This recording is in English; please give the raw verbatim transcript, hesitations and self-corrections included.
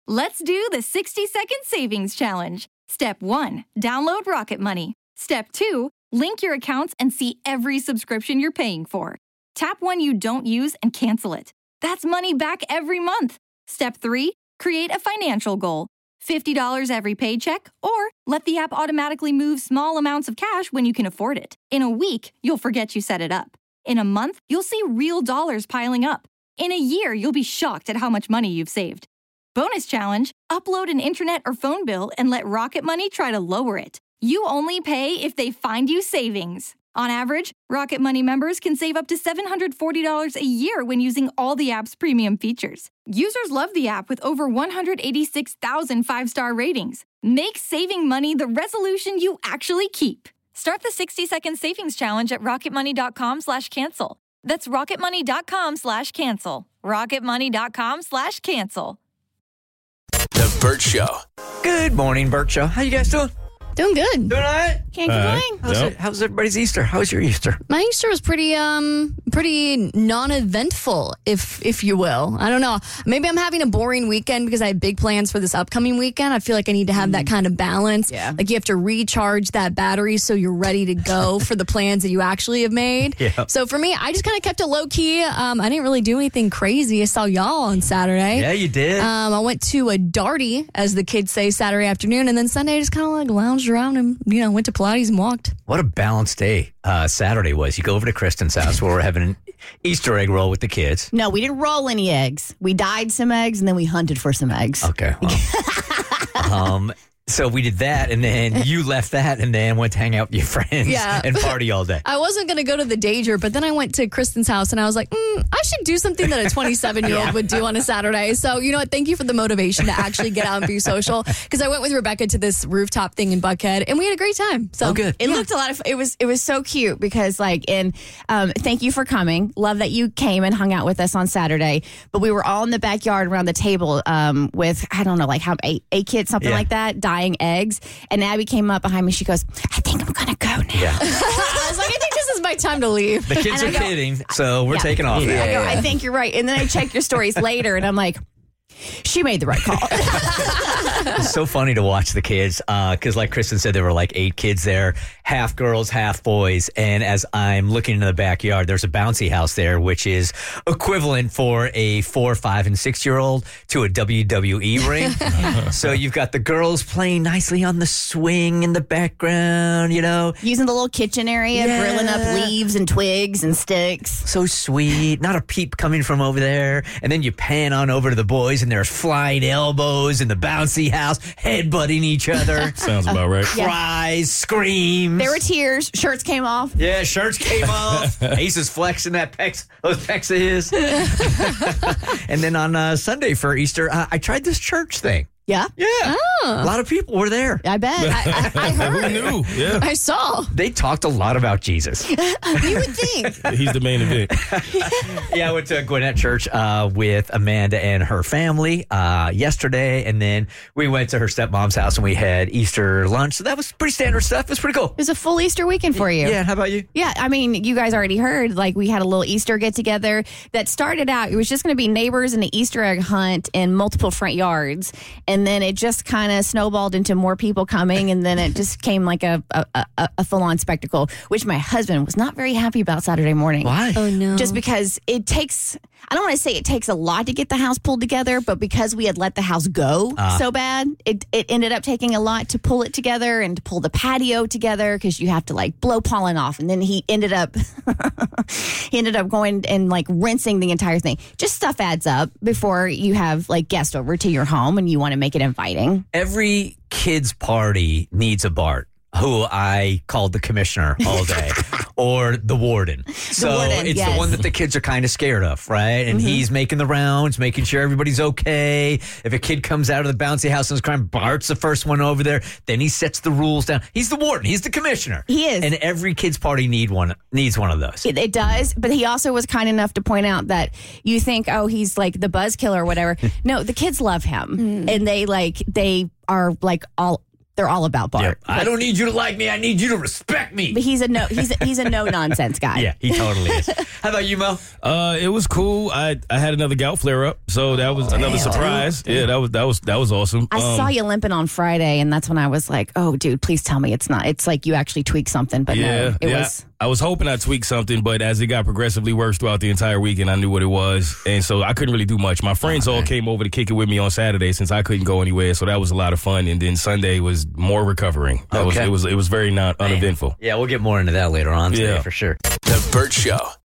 Let's do the sixty second savings challenge. Step one, download Rocket Money. Step two, link your accounts and see every subscription you're paying for. Tap one you don't use and cancel it. That's money back every month. Step three, create a financial goal. fifty dollars every paycheck, or let the app automatically move small amounts of cash when you can afford it. In a week, you'll forget you set it up. In a month, you'll see real dollars piling up. In a year, you'll be shocked at how much money you've saved. Bonus challenge, upload an internet or phone bill and let Rocket Money try to lower it. You only pay if they find you savings. On average, Rocket Money members can save up to seven hundred forty dollars a year when using all the app's premium features. Users love the app with over one hundred eighty-six thousand five-star ratings. Make saving money the resolution you actually keep. Start the sixty second savings challenge at rocketmoney.com slash cancel. That's rocketmoney.com slash cancel. rocketmoney.com slash cancel. The Burt Show. Good morning, Burt Show. How you guys doing? Doing good. Doing all right? Can't complain. How's, Nope. it, how's everybody's Easter? How was your Easter? My Easter was pretty, um, pretty non-eventful, if if you will. I don't know. Maybe I'm having a boring weekend because I have big plans for this upcoming weekend. I feel like I need to have that kind of balance. Yeah. Like you have to recharge that battery so you're ready to go for the plans that you actually have made. Yeah. So for me, I just kind of kept it low key. Um, I didn't really do anything crazy. I saw y'all on Saturday. Yeah, you did. Um, I went to a darty, as the kids say, Saturday afternoon, and then Sunday I just kind of like lounged around and you know went to Pilates and walked. What a balanced day uh, Saturday was. You go over to Kristen's house where we're having an Easter egg roll with the kids. No, we didn't roll any eggs. We dyed some eggs and then we hunted for some eggs. Okay. Well, um, so we did that, and then you left that, and then went to hang out with your friends Yeah. and party all day. I wasn't going to go to the Danger, but then I went to Kristen's house and I was like, mm, I should do something that a twenty-seven-year-old Yeah. would do on a Saturday. So, you know what? Thank you for the motivation to actually get out and be social. Because I went with Rebecca to this rooftop thing in Buckhead, and we had a great time. So Oh, good. It yeah. looked a lot of. It was. It was so cute because, like, and um, thank you for coming. Love that you came and hung out with us on Saturday. But we were all in the backyard around the table um, with I don't know, like how eight, eight kids, something Yeah. like that, dyeing eggs. And Abby came up behind me. She goes, "I think I'm gonna go now." Yeah. I was like, I think this is my time to leave. The kids And I are go- kidding, so we're Yeah. taking off. I now. go, I think you're right. And then I checked your stories later, and I'm like, she made the right call. It's so funny to watch the kids because, like Kristen said, there were like eight kids there, half girls, half boys. And as I'm looking into the backyard, there's a bouncy house there, which is equivalent for a four, five, and six-year-old to a W W E ring. So you've got the girls playing nicely on the swing in the background, you know. Using the little kitchen area, Yeah. grilling up leaves and twigs and sticks. So sweet. Not a peep coming from over there. And then you pan on over to the boys, and there's flying elbows in the bouncy house, headbutting each other. Sounds about right. Yeah. Cries, screams. There were tears. Shirts came off. Yeah, shirts came off. Ace is flexing that pecs, those pecs of his. And then on uh, Sunday for Easter, uh, I tried this church thing. Yeah. Yeah. A lot of people were there. I bet. I, I, I Who heard. knew? Yeah. I saw. They talked a lot about Jesus. You would think. He's the main event. Yeah, I went to Gwinnett Church uh, with Amanda and her family uh, yesterday, and then we went to her stepmom's house and we had Easter lunch. So that was pretty standard stuff. It was pretty cool. It was a full Easter weekend for you. Yeah, how about you? Yeah, I mean, you guys already heard, like, we had a little Easter get together that started out, it was just going to be neighbors and an Easter egg hunt in multiple front yards. And then it just kind of snowballed into more people coming. And then it just came like a, a, a, a full on spectacle, which my husband was not very happy about Saturday morning. Why? Oh, no. Just because it takes, I don't want to say it takes a lot to get the house pulled together, but because we had let the house go Uh. so bad, it, it ended up taking a lot to pull it together and to pull the patio together because you have to like blow pollen off. And then he ended up, he ended up going and like rinsing the entire thing. Just stuff adds up before you have like guests over to your home and you want to make it inviting. Every kid's party needs a Bart, who I called the commissioner all day, or the warden. So warden, it's yes. the one that the kids are kind of scared of, right? And he's making the rounds, making sure everybody's okay. If a kid comes out of the bouncy house and is crying, Bart's the first one over there. Then he sets the rules down. He's the warden. He's the commissioner. He is. And every kid's party need one needs one of those. It, it does, but he also was kind enough to point out that you think, oh, he's like the buzzkill or whatever. No, the kids love him, and they like they are like all. They're all about Bart. Yep. I don't need you to like me. I need you to respect me. But he's a no. He's a, he's a no nonsense guy. Yeah, he totally is. How about you, Mo? Uh, it was cool. I I had another gout flare up, so that was another Damn. surprise. Yeah, that was that was that was awesome. I Um, saw you limping on Friday, and that's when I was like, "Oh, dude, please tell me it's not. It's like you actually tweaked something." But Yeah, no, it yeah. was. I was hoping I tweaked something, but as it got progressively worse throughout the entire weekend, I knew what it was, and so I couldn't really do much. My friends all came over to kick it with me on Saturday since I couldn't go anywhere, so that was a lot of fun. And then Sunday was more recovering. That was Okay. it was it was very not uneventful. Yeah, we'll get more into that later on today Yeah. for sure. The Burt Show.